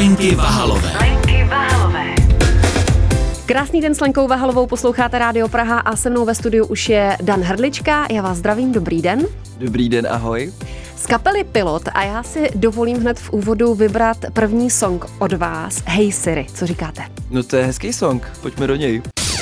Lenky Vahalové. Krásný den s Lenkou Vahalovou, posloucháte Rádio Praha a se mnou ve studiu už je Dan Hrdlička. Já vás zdravím, dobrý den. Dobrý den, ahoj. Z kapely Pilot a já si dovolím hned v úvodu vybrat první song od vás. Hey Siri, co říkáte? No to je hezký song, pojďme do něj.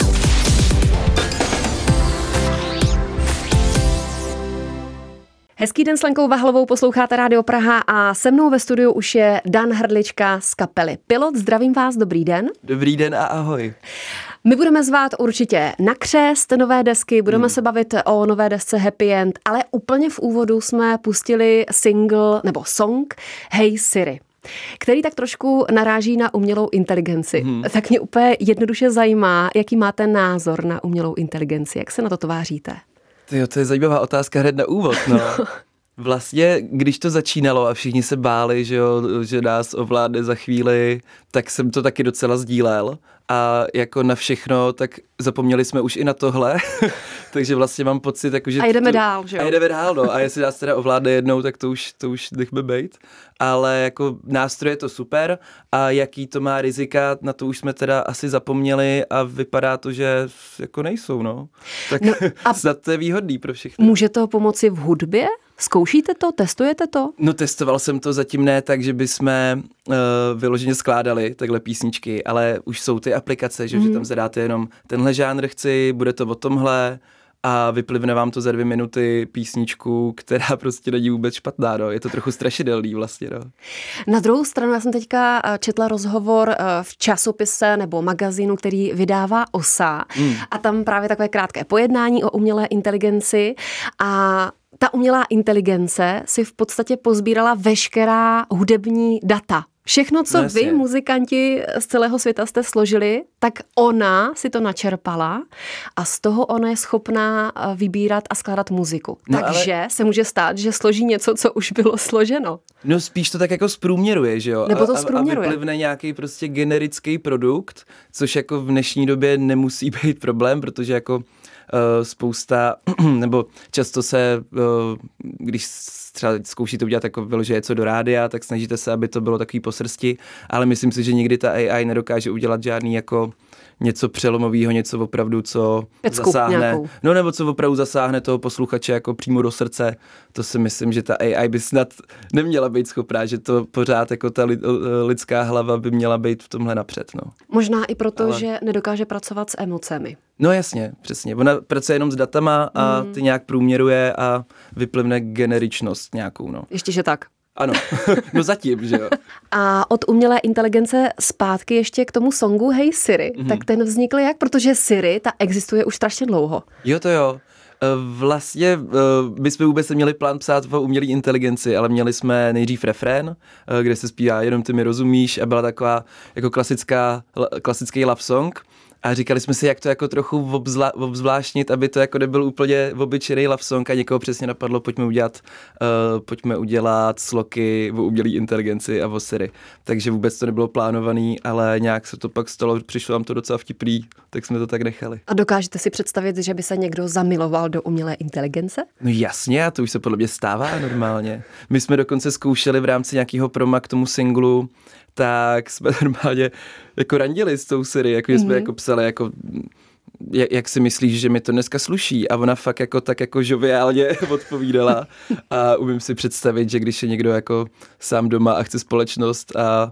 Hezký den s Lenkou Vahalovou, posloucháte Rádio Praha a se mnou ve studiu už je Dan Hrdlička z kapely Pilot. Zdravím vás, dobrý den. Dobrý den a ahoj. My budeme zvát určitě na křest nové desky, budeme se bavit o nové desce Happy End, ale úplně v úvodu jsme pustili single nebo song Hey Siri, který tak trošku naráží na umělou inteligenci. Tak mě úplně jednoduše zajímá, jaký máte názor na umělou inteligenci, jak se na to tváříte? Tyjo, to je zajímavá otázka hned na úvod, no. Vlastně, když to začínalo a všichni se báli, že nás ovládne za chvíli, tak jsem to taky docela sdílel. A jako na všechno, tak zapomněli jsme už i na tohle. Takže vlastně mám pocit, jako, že... A jdeme dál, že jo? A jdeme dál, no. A jestli nás teda ovládne jednou, tak to už nechme bejt. Ale jako nástroj je to super a jaký to má rizika, na to už jsme teda asi zapomněli a vypadá to, že jako nejsou, no. Tak no a snad to je výhodný pro všechny. Může to pomoci v hudbě? Zkoušíte to? Testujete to? No testoval jsem to zatím ne tak, že bychom vyloženě skládali takhle písničky, ale už jsou ty aplikace, že tam zadáte jenom tenhle žánr chci, bude to o tomhle a vyplivne vám to za 2 minuty písničku, která prostě není vůbec špatná, no. Je to trochu strašidelný vlastně, no. Na druhou stranu, já jsem teďka četla rozhovor v časopise nebo magazínu, který vydává OSA a tam právě takové krátké pojednání o umělé inteligenci a ta umělá inteligence si v podstatě pozbírala veškerá hudební data. Všechno, co vy, muzikanti z celého světa jste složili, tak ona si to načerpala a z toho ona je schopná vybírat a skládat muziku. No, takže se může stát, že složí něco, co už bylo složeno. No spíš to tak jako zprůměruje, že jo? Nebo to zprůměruje. A vyplivne nějaký prostě generický produkt, což jako v dnešní době nemusí být problém, protože jako spousta, nebo často se, když třeba zkoušíte udělat jako vyloženě něco do rádia, tak snažíte se, aby to bylo takový po srsti, ale myslím si, že nikdy ta AI nedokáže udělat žádný jako něco přelomového, něco opravdu, co Pecku zasáhne. Nějakou. No nebo co opravdu zasáhne toho posluchače jako přímo do srdce. To si myslím, že ta AI by snad neměla být schopná, že to pořád jako ta lidská hlava by měla být v tomhle napřed. No. Možná i proto, že nedokáže pracovat s emocemi. No jasně, přesně. Ona pracuje jenom s datama a ty nějak průměruje a vyplivne generičnost nějakou, no. Ještě, že tak. Ano, no zatím, že jo. A od umělé inteligence zpátky ještě k tomu songu Hey Siri, tak ten vznikl jak? Protože Siri, ta existuje už strašně dlouho. Jo, to jo. Vlastně my jsme vůbec neměli plán psát o umělé inteligenci, ale měli jsme nejdřív refrén, kde se zpívá Jenom ty mi rozumíš a byla taková jako klasický love song. A říkali jsme si, jak to jako trochu obzvláštnit, aby to jako nebyl úplně obyčejný love song a někoho přesně napadlo, pojďme udělat sloky o umělé inteligenci a o Siri. Takže vůbec to nebylo plánovaný, ale nějak se to pak stalo, přišlo nám to docela vtipný, tak jsme to tak nechali. A dokážete si představit, že by se někdo zamiloval do umělé inteligence? No jasně, a to už se podle mě stává normálně. My jsme dokonce zkoušeli v rámci nějakého proma k tomu singlu, tak jsme normálně jako randili s tou Siri, jako jsme jako psali, jako jak si myslíš, že mi to dneska sluší? A ona fakt jako tak jako žoviálně odpovídala a umím si představit, že když je někdo jako sám doma a chce společnost a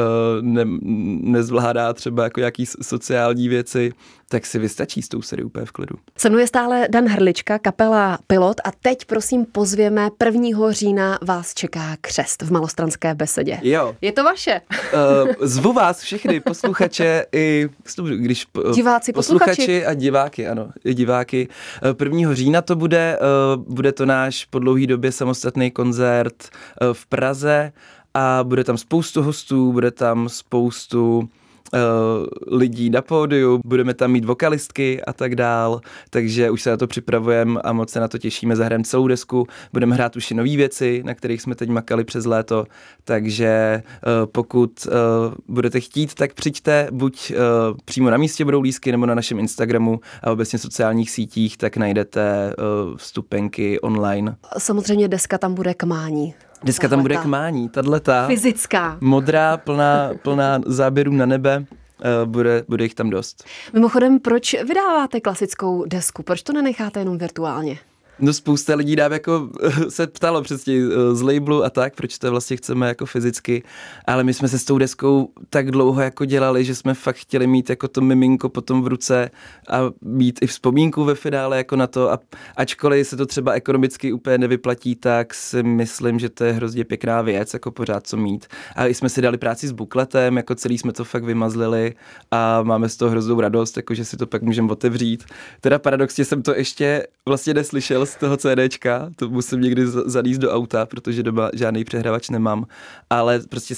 nezvládá třeba jako nějaký sociální věci, tak si vystačí s tou Siri úplně v klidu. Se mnou je stále Dan Hrdlička, kapela Pilot a teď prosím pozvěme 1. října vás čeká křest v Malostranské besedě. Jo. Je to vaše? Zvu vás všechny posluchače i diváci, posluchači a diváky, ano, i diváky. 1. října to bude to náš po dlouhý době samostatný koncert v Praze a bude tam spoustu hostů, bude tam spoustu lidí na pódiu, budeme tam mít vokalistky a tak dál, takže už se na to připravujeme a moc se na to těšíme, zahrajeme celou desku, budeme hrát už i nový věci, na kterých jsme teď makali přes léto, takže pokud budete chtít, tak přijďte, buď přímo na místě budou lístky, nebo na našem Instagramu a obecně sociálních sítích, tak najdete vstupenky online. Samozřejmě deska tam bude k mání. Deska tam bude k mání, tato. Fyzická. Modrá, plná záběrů na nebe. Bude jich tam dost. Mimochodem, proč vydáváte klasickou desku? Proč to nenecháte jenom virtuálně? No spousta lidí nám jako se ptalo přesně z labelu a tak, proč to vlastně chceme jako fyzicky, ale my jsme se s tou deskou tak dlouho jako dělali, že jsme fakt chtěli mít jako to miminko potom v ruce a mít i vzpomínku ve finále jako na to a ačkoliv se to třeba ekonomicky úplně nevyplatí, tak si myslím, že to je hrozně pěkná věc, jako pořád co mít. A i jsme si dali práci s bukletem, jako celý jsme to fakt vymazlili a máme z toho hroznou radost, jako že si to pak můžeme otevřít. Teda paradoxně jsem to ještě vlastně neslyšel z toho CDčka, to musím někdy zanést do auta, protože doma žádný přehrávač nemám, ale prostě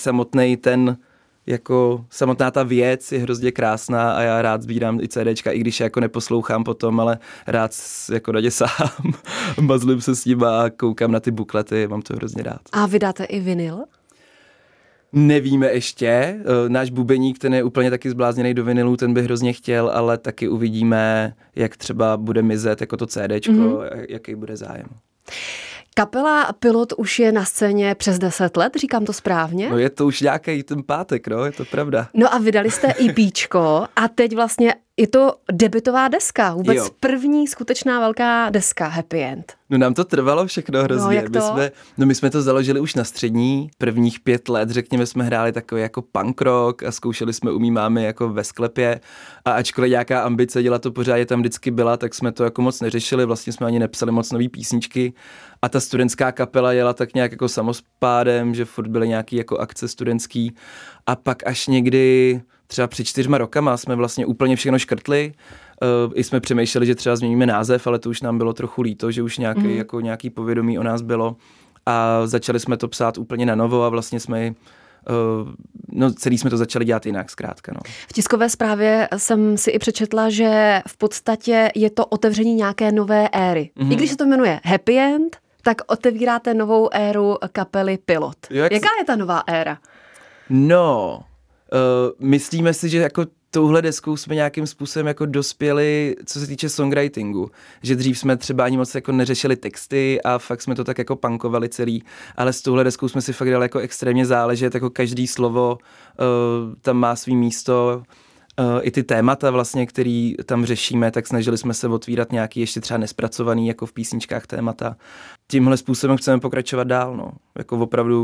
samotná ta věc je hrozně krásná a já rád sbírám i CDčka, i když je jako neposlouchám potom, ale rád jako na ně sám, mazlím se s nima a koukám na ty buklety, mám to hrozně rád. A vydáte i vinyl? Nevíme ještě, náš bubeník, ten je úplně taky zblázněný do vinilu, ten by hrozně chtěl, ale taky uvidíme, jak třeba bude mizet jako to CDčko, jaký bude zájem. Kapela Pilot už je na scéně přes 10 let, říkám to správně? No je to už nějaký ten pátek, no, je to pravda. No a vydali jste EPčko a teď vlastně je to debutová deska, vůbec první skutečná velká deska Happy End. No nám to trvalo všechno hrozně. No, jak to? My jsme to založili už na střední, prvních 5 let, řekněme, jsme hráli takový jako punk rock a zkoušeli jsme u mý mámy jako ve sklepě a ačkoliv nějaká ambice dělat to pořádně tam vždycky byla, tak jsme to jako moc neřešili, vlastně jsme ani nepsali moc nový písničky a ta studentská kapela jela tak nějak jako samospádem, že furt byly nějaký jako akce studentský a pak až někdy třeba před 4 rokama jsme vlastně úplně všechno škrtli. I jsme přemýšleli, že třeba změníme název, ale to už nám bylo trochu líto, že už nějaký povědomí o nás bylo. A začali jsme to psát úplně na novo a vlastně jsme celý jsme to začali dělat jinak zkrátka. No. V tiskové zprávě jsem si i přečetla, že v podstatě je to otevření nějaké nové éry. I když se to jmenuje Happy End, tak otevíráte novou éru kapely Pilot. Jaká je ta nová éra? No, myslíme si, že jako touhle deskou jsme nějakým způsobem jako dospěli, co se týče songwritingu. Že dřív jsme třeba ani moc jako neřešili texty a fakt jsme to tak jako punkovali celý, ale s touhle deskou jsme si fakt dali jako extrémně záležet, jako každý slovo tam má svý místo, i ty témata vlastně, který tam řešíme, tak snažili jsme se otvírat nějaký ještě třeba nespracovaný jako v písničkách témata. Tímhle způsobem chceme pokračovat dál, no. Jako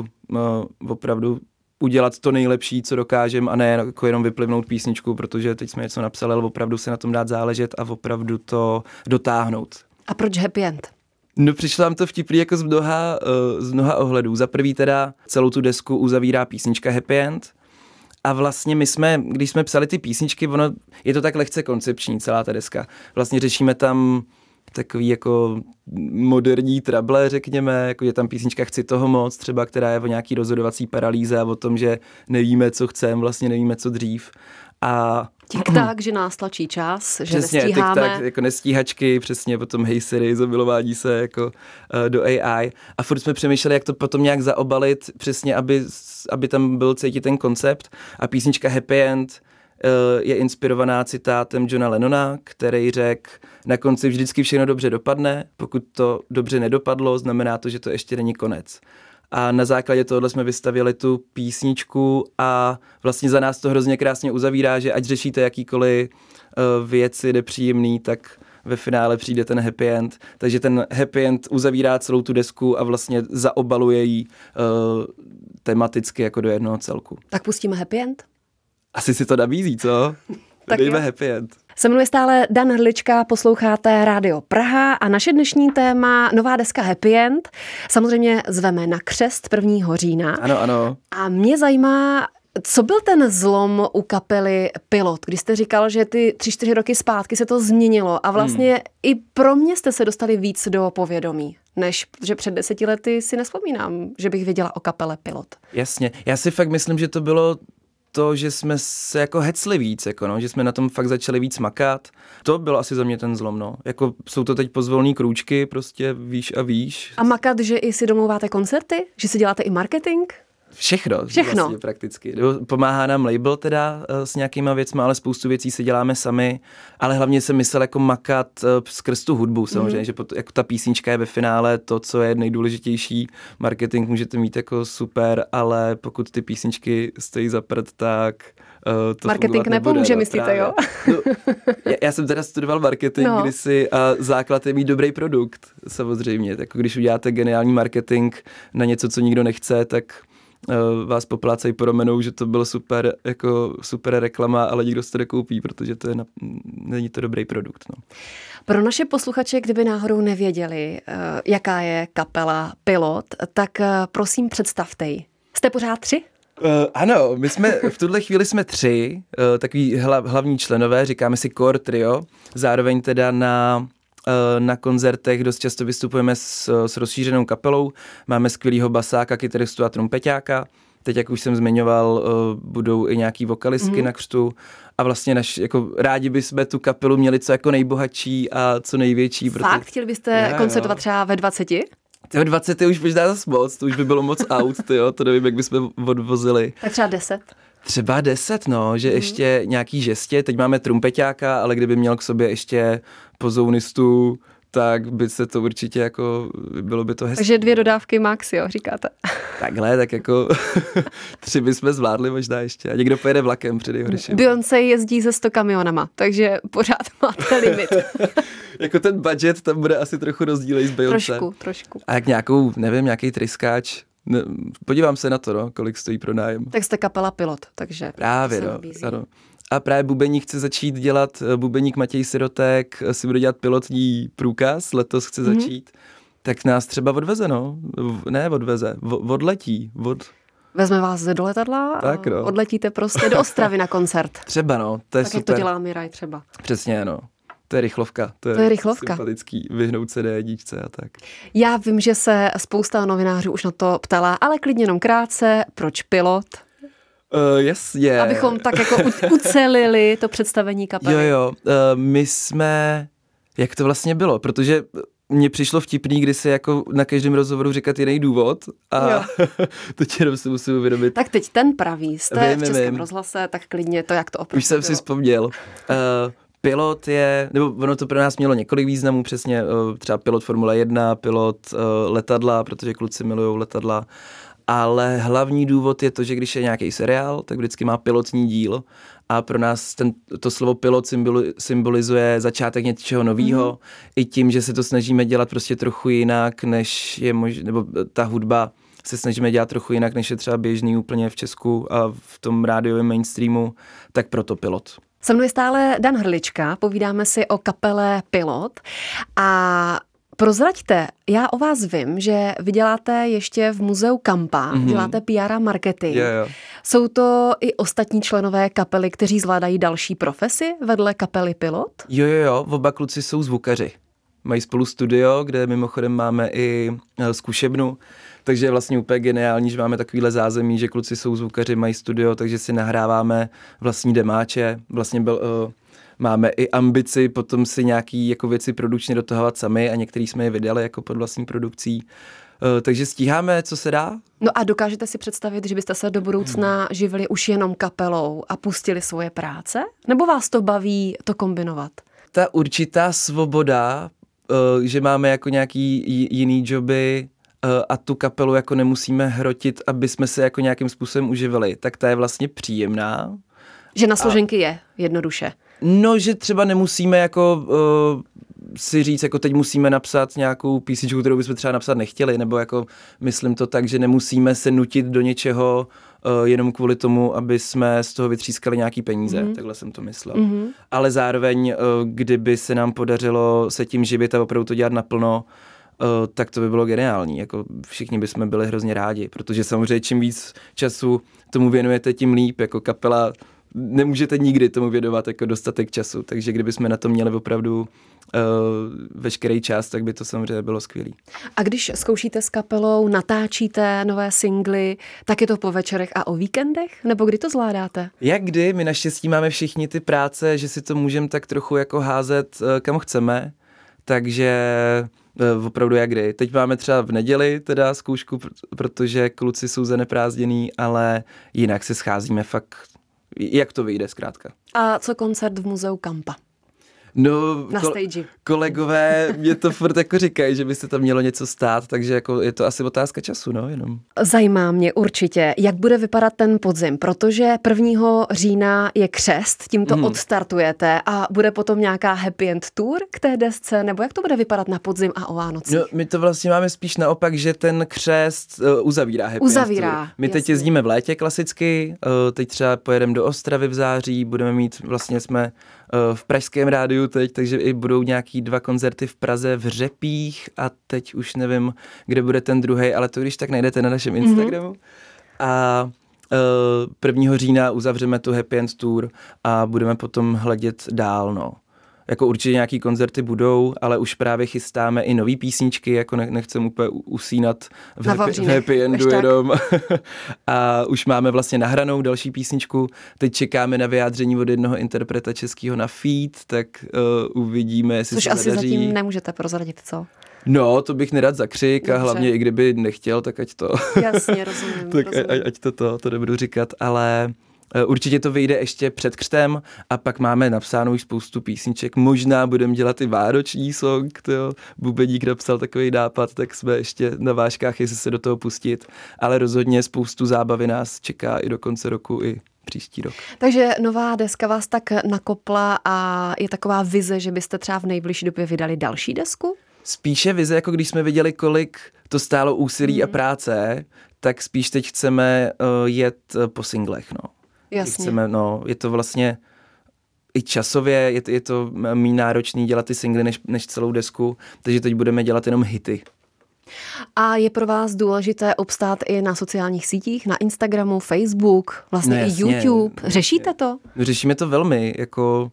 opravdu udělat to nejlepší, co dokážeme a ne jako jenom vyplivnout písničku, protože teď jsme něco napsali, ale opravdu se na tom dát záležet a opravdu to dotáhnout. A proč Happy End? No přišlo nám to vtipný jako z mnoha ohledů. Za prvý teda celou tu desku uzavírá písnička Happy End a vlastně když jsme psali ty písničky, je to tak lehce koncepční celá ta deska. Vlastně řešíme tam takový jako moderní trable, řekněme, jako je tam písnička Chci toho moc, třeba, která je o nějaký rozhodovací paralýze a o tom, že nevíme, co chceme, vlastně nevíme, co dřív. A tik-tak, že nás tlačí čas, že přesně, nestíháme. Tik-tak, jako nestíhačky, přesně, potom Hey Siri, zamilování se jako do AI. A furt jsme přemýšleli, jak to potom nějak zaobalit, přesně, aby tam byl cítit ten koncept. A písnička Happy End je inspirovaná citátem Johna Lennona, který řekl, na konci vždycky všechno dobře dopadne, pokud to dobře nedopadlo, znamená to, že to ještě není konec. A na základě tohohle jsme vystavili tu písničku a vlastně za nás to hrozně krásně uzavírá, že ať řešíte jakýkoliv věci nepříjemný, tak ve finále přijde ten happy end. Takže ten happy end uzavírá celou tu desku a vlastně zaobaluje ji tematicky jako do jednoho celku. Tak pustíme happy end? Asi si to nabízí, co? Tak dejme jo. Happy End. Se mnou je stále Dan Hrdlička, posloucháte Rádio Praha a naše dnešní téma nová deska Happy End. Samozřejmě zveme na křest 1. října. Ano. A mě zajímá, co byl ten zlom u kapely Pilot, když jste říkal, že ty 3-4 roky zpátky se to změnilo a vlastně i pro mě jste se dostali víc do povědomí, než že před 10 lety si nevzpomínám, že bych věděla o kapele Pilot. Jasně, já si fakt myslím, že to bylo to, že jsme se jako hecli víc, jako no, že jsme na tom fakt začali víc makat. To bylo asi za mě ten zlom, no. Jako jsou to teď pozvolný krůčky, prostě výš a výš. A makat, že i si domlouváte koncerty? Že si děláte i marketing? Všechno. Vlastně prakticky. Pomáhá nám label teda s nějakýma věcma, ale spoustu věcí si děláme sami, ale hlavně jsem myslel jako makat skrz tu hudbu samozřejmě, že jako ta písnička je ve finále to, co je nejdůležitější. Marketing můžete mít jako super, ale pokud ty písničky stojí za prd, tak to marketing nepomůže, myslíte, jo? No, já jsem teda studoval marketing kdysi a základ je mít dobrý produkt, samozřejmě. Jako když uděláte geniální marketing na něco, co nikdo nechce, tak vás poplácají po ramenou, že to byl super reklama, ale nikdo se to nekoupí, protože to není to dobrý produkt. No. Pro naše posluchače, kdyby náhodou nevěděli, jaká je kapela Pilot, tak prosím představte ji. Jste pořád 3? Ano, my jsme v tuhle chvíli jsme 3, takový hlavní členové, říkáme si core trio, zároveň teda na koncertech dost často vystupujeme s rozšířenou kapelou, máme skvělýho basáka, kytaristu a trumpeťáka, teď, jak už jsem zmiňoval, budou i nějaký vokalistky na křtu a vlastně jako rádi bychom tu kapelu měli co jako nejbohatší a co největší. Fakt? Chtěli byste koncertovat třeba ve 20? Ve 20 je už možná zas moc, to už by bylo moc out, to nevím, jak bychom odvozili. Tak třeba 10? Třeba 10, no, že ještě nějaký žestě, teď máme trumpeťáka, ale kdyby měl k sobě ještě pozounistu, tak by se to určitě jako, bylo by to hezké. Takže 2 dodávky max, jo, říkáte. Takhle, tak jako 3 bychom zvládli možná ještě. A někdo pojede vlakem před nejhorším. Beyoncé jezdí se 100 kamionama, takže pořád máte limit. Jako ten budget tam bude asi trochu rozdílej s Beyoncé. Trošku. A jak nějaký tryskáč. Ne, podívám se na to, no, kolik stojí pronájem. Tak jste kapela Pilot, takže právě, ano. A právě bubeník chce začít dělat, bubeník Matěj Sirotek si bude dělat pilotní průkaz, letos chce začít, tak nás třeba odveze, no. Ne odveze, odletí. Vezme vás do letadla tak, no. Odletíte prostě do Ostravy na koncert. Třeba, no, to je tak super. Tak jak to dělá Miraj třeba. Přesně, no. To je rychlovka. To je rychlovka. Sympatický, vyhnout se D1 a tak. Já vím, že se spousta novinářů už na to ptala, ale klidně jenom krátce, proč Pilot? Jasně. Abychom tak jako ucelili to představení kapely. Jo, my jsme, jak to vlastně bylo, protože mně přišlo vtipný, kdy se jako na každém rozhovoru říkat jiný důvod a to jenom si musím uvědomit. Tak teď ten pravý, jste v Českém rozhlase, tak klidně to, jak to opravdu už jsem si vzpomněl. Pilot je, nebo ono to pro nás mělo několik významů, přesně třeba pilot Formule 1, pilot letadla, protože kluci milujou letadla, ale hlavní důvod je to, že když je nějaký seriál, tak vždycky má pilotní díl a pro nás to slovo pilot symbolizuje začátek něčeho novýho, i tím, že se to snažíme dělat prostě trochu jinak, než je možné, nebo ta hudba se snažíme dělat trochu jinak, než je třeba běžný úplně v Česku a v tom rádiovém mainstreamu, tak proto Pilot. Se mnou je stále Dan Hrlička, povídáme si o kapele Pilot a prozraďte, já o vás vím, že vy děláte ještě v muzeu Kampa, děláte PR a marketing. Yeah. Jsou to i ostatní členové kapely, kteří zvládají další profesi vedle kapely Pilot? Jo, oba kluci jsou zvukaři. Mají spolu studio, kde mimochodem máme i zkušebnu, takže je vlastně úplně geniální, že máme takovýhle zázemí, že kluci jsou zvukaři, mají studio, takže si nahráváme vlastní demáče. Vlastně máme i ambici potom si nějaký jako věci produkčně dotahovat sami a některý jsme je vydali jako pod vlastní produkcí. Takže stíháme, co se dá. No a dokážete si představit, že byste se do budoucna živili už jenom kapelou a pustili svoje práce? Nebo vás to baví to kombinovat? Ta určitá svoboda, že máme jako nějaký jiný joby a tu kapelu jako nemusíme hrotit, aby jsme se jako nějakým způsobem uživili, tak ta je vlastně příjemná. Že na složenky je jednoduše. No, že třeba nemusíme jako si říct, jako teď musíme napsat nějakou písničku, kterou bychom třeba napsat nechtěli, nebo jako myslím to tak, že nemusíme se nutit do něčeho jenom kvůli tomu, aby jsme z toho vytřískali nějaký peníze, takhle jsem to myslel. Ale zároveň, kdyby se nám podařilo se tím živit a opravdu to dělat naplno, tak to by bylo geniální. Jako všichni bychom byli hrozně rádi, protože samozřejmě čím víc času tomu věnujete, tím líp. Jako kapela nemůžete nikdy tomu věnovat jako dostatek času, takže kdybychom na to měli opravdu veškerý čas, tak by to samozřejmě bylo skvělý. A když zkoušíte s kapelou, natáčíte nové singly, tak je to po večerech a o víkendech? Nebo kdy to zvládáte? Jak kdy? My naštěstí máme všichni ty práce, že si to můžeme tak trochu jako házet kam chceme, takže Opravdu jak kdy. Teď máme třeba v neděli teda zkoušku, protože kluci jsou zaneprázdněný, ale jinak se scházíme fakt, jak to vyjde zkrátka. A co koncert v muzeu Kampa? No, Na stage. Kolegové mě to furt jako říkají, že by se tam mělo něco stát, takže jako je to asi otázka času, no, jenom. Zajímá mě určitě, jak bude vypadat ten podzim, protože 1. října je křest, tímto odstartujete a bude potom nějaká happy end tour k té desce, nebo jak to bude vypadat na podzim a o Vánocích? No, my to vlastně máme spíš naopak, že ten křest uzavírá happy end tour. My teď jezdíme v létě klasicky, teď třeba pojedeme do Ostravy v září, budeme mít, vlastně jsme v pražském rádiu teď, takže i budou nějaký 2 koncerty v Praze v Řepích a teď už nevím, kde bude ten druhý, ale to když tak najdete na našem Instagramu. A 1. října uzavřeme tu Happy End Tour a budeme potom hledět dál, no. Jako určitě nějaký koncerty budou, ale už právě chystáme i nový písničky, jako nechcem úplně usínat v happy endu jenom. A už máme vlastně nahranou další písničku. Teď čekáme na vyjádření od jednoho interpreta českého na feat, tak uvidíme, jestli což se asi zadaří. zatím nemůžete prozradit, co? No, to bych nerad zakřik. Dobře. A hlavně i kdyby nechtěl, tak ať to. Jasně, rozumím. Tak rozumím. ať to nebudu říkat, ale určitě to vyjde ještě před křtem a pak máme napsánou už spoustu písniček. Možná budeme dělat i vánoční song, tyjo. Bubeník napsal takový nápad, tak jsme ještě na vážkách, jestli se do toho pustit, ale rozhodně spoustu zábavy nás čeká i do konce roku, i příští rok. Takže nová deska vás tak nakopla a je taková vize, že byste třeba v nejbližší době vydali další desku? Spíše vize, jako když jsme viděli, kolik to stálo úsilí a práce, tak spíš teď chceme jet po singlech, no. Jasně. Chceme, no, je to vlastně i časově, je to méně náročný dělat ty singly než celou desku, takže teď budeme dělat jenom hity. A je pro vás důležité obstát i na sociálních sítích, na Instagramu, Facebook, vlastně i YouTube. Řešíte to? Řešíme to velmi, jako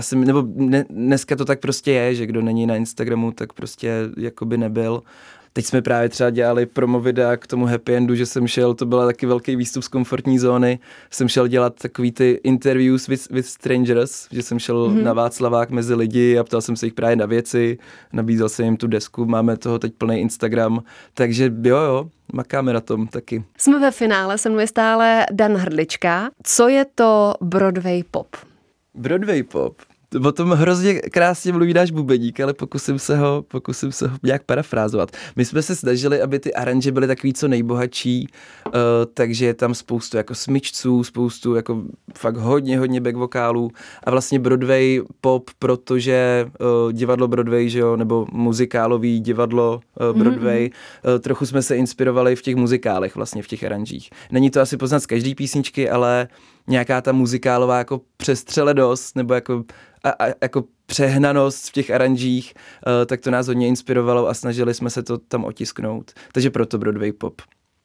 dneska to tak prostě je, že kdo není na Instagramu, tak prostě jakoby nebyl. Teď jsme právě třeba dělali promo videa k tomu happy endu, že jsem šel, to byla taky velký výstup z komfortní zóny, jsem šel dělat takový ty interviews with strangers, že jsem šel na Václavák mezi lidi a ptal jsem se jich právě na věci, nabízel jsem jim tu desku, máme toho teď plný Instagram, takže jo, makáme na tom taky. Jsme ve finále, se mnou je stále Dan Hrdlička. Co je to Broadway pop? Broadway pop. O tom hrozně krásně mluví náš Bubeník, ale pokusím se ho nějak parafrázovat. My jsme se snažili, aby ty aranže byly takový co nejbohatší, takže je tam spoustu jako smyčců, spoustu jako fakt hodně back vokálů a vlastně Broadway pop, protože divadlo Broadway, že jo, nebo muzikálový divadlo Broadway, trochu jsme se inspirovali v těch muzikálech vlastně, v těch aranžích. Není to asi poznat z každý písničky, ale nějaká ta muzikálová jako přestřelenost nebo jako přehnanost v těch aranžích, tak to nás hodně inspirovalo a snažili jsme se to tam otisknout. Takže proto Broadway pop.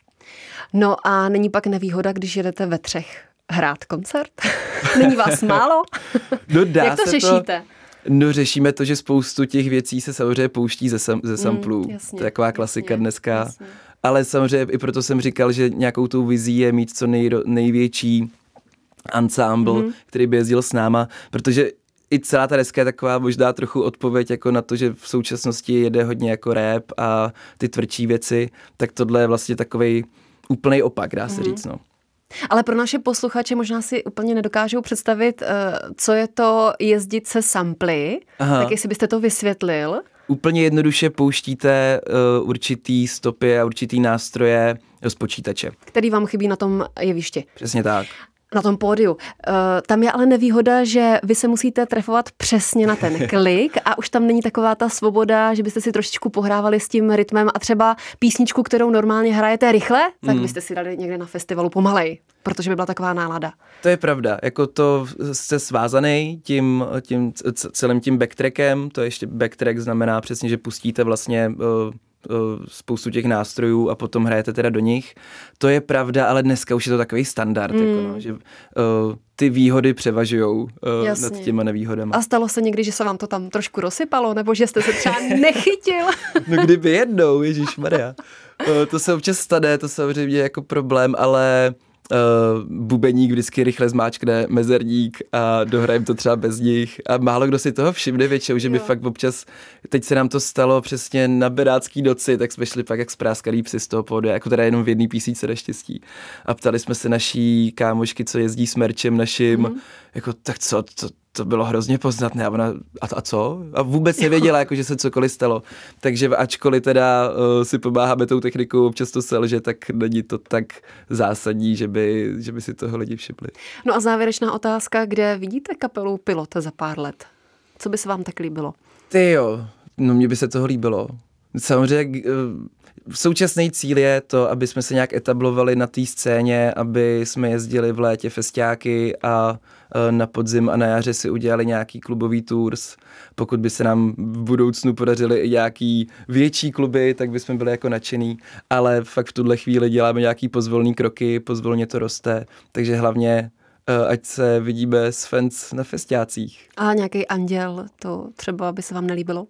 No a není pak nevýhoda, když jedete ve 3 hrát koncert? Není vás málo? No jak to řešíte? No řešíme to, že spoustu těch věcí se samozřejmě pouští ze samplů. Jasně, to je taková klasika dneska. Jasně. Ale samozřejmě i proto jsem říkal, že nějakou tou vizí je mít co největší ensemble, který by jezdil s náma, protože i celá ta deska je taková možná trochu odpověď jako na to, že v současnosti jede hodně jako rap a ty tvrdší věci, tak tohle je vlastně takovej úplnej opak, dá se říct, no. Ale pro naše posluchače možná si úplně nedokážou představit, co je to jezdit se samply, tak jestli byste to vysvětlil. Úplně jednoduše pouštíte určitý stopy a určitý nástroje z počítače. Který vám chybí na tom jevišti. Přesně tak. Na tom pódiu. Tam je ale nevýhoda, že vy se musíte trefovat přesně na ten klik a už tam není taková ta svoboda, že byste si trošičku pohrávali s tím rytmem a třeba písničku, kterou normálně hrajete rychle, tak byste si dali někde na festivalu pomalej, protože by byla taková nálada. To je pravda, jako to jste svázaný celým tím backtrackem, to ještě backtrack znamená přesně, že pustíte vlastně spoustu těch nástrojů a potom hrajete teda do nich. To je pravda, ale dneska už je to takový standard, jako no, že ty výhody převažujou nad těma nevýhodama. A stalo se někdy, že se vám to tam trošku rozsypalo, nebo že jste se třeba nechytil? No kdyby jednou, ježišmarja. To se občas stane, to samozřejmě jako problém, ale bubeník vždycky rychle zmáčkne mezerník a dohrajeme to třeba bez nich a málo kdo si toho všimne většinou, že by fakt občas, teď se nám to stalo přesně na Benácký noci, tak jsme šli pak jak spráskalý psi z toho pódia, jako teda jenom v jedný písničce naštěstí a ptali jsme se naší kámošky, co jezdí s merčem naším, jako tak co, to bylo hrozně poznatné a ona, a co? A vůbec nevěděla, jako, že se cokoliv stalo. Takže ačkoliv teda si pomáháme tou technikou, občas to selže, tak není to tak zásadní, že by si toho lidi všimli. No a závěrečná otázka, kde vidíte kapelu Pilot za pár let? Co by se vám tak líbilo? Tyjo, no mně by se toho líbilo. Samozřejmě současný cíl je to, aby jsme se nějak etablovali na té scéně, aby jsme jezdili v létě festiáky a na podzim a na jaře si udělali nějaký klubový tours. Pokud by se nám v budoucnu podařili i nějaký větší kluby, tak bychom byli jako nadšený, ale fakt v tuhle chvíli děláme nějaký pozvolný kroky, pozvolně to roste, takže hlavně ať se vidíme s fans na festiácích. A nějaký anděl, to třeba by se vám nelíbilo?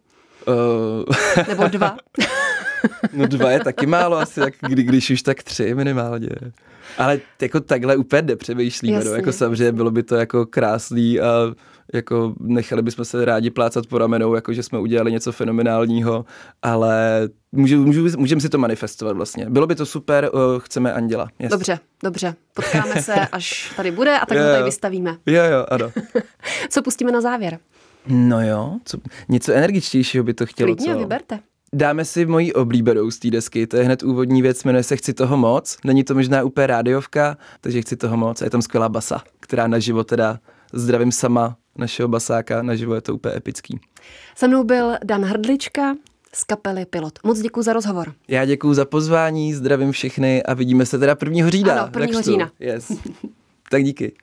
Nebo 2? No 2 je taky málo, asi tak, když už tak 3 minimálně. Ale jako takhle úplně nepřemýšlíme, no, jako samozřejmě bylo by to jako krásný a jako nechali bychom se rádi plácat po ramenou, jako že jsme udělali něco fenomenálního, ale můžeme si to manifestovat vlastně. Bylo by to super, chceme anděla. Yes. Dobře. Potkáme se, až tady bude a tak ho tady vystavíme. Jo, ano. Co pustíme na závěr? No jo, něco energičtějšího by to chtělo. Klidně, vyberte. Dáme si moji oblíbenou z té desky, to je hned úvodní věc, jmenuje se Chci toho moc, není to možná úplně rádiovka, takže Chci toho moc a je tam skvělá basa, která naživo teda zdravím sama našeho basáka, naživo je to úplně epický. Se mnou byl Dan Hrdlička z kapely Pilot. Moc děkuji za rozhovor. Já děkuji za pozvání, zdravím všechny a vidíme se teda 1. října. Ano, 1. října. Yes. Tak díky.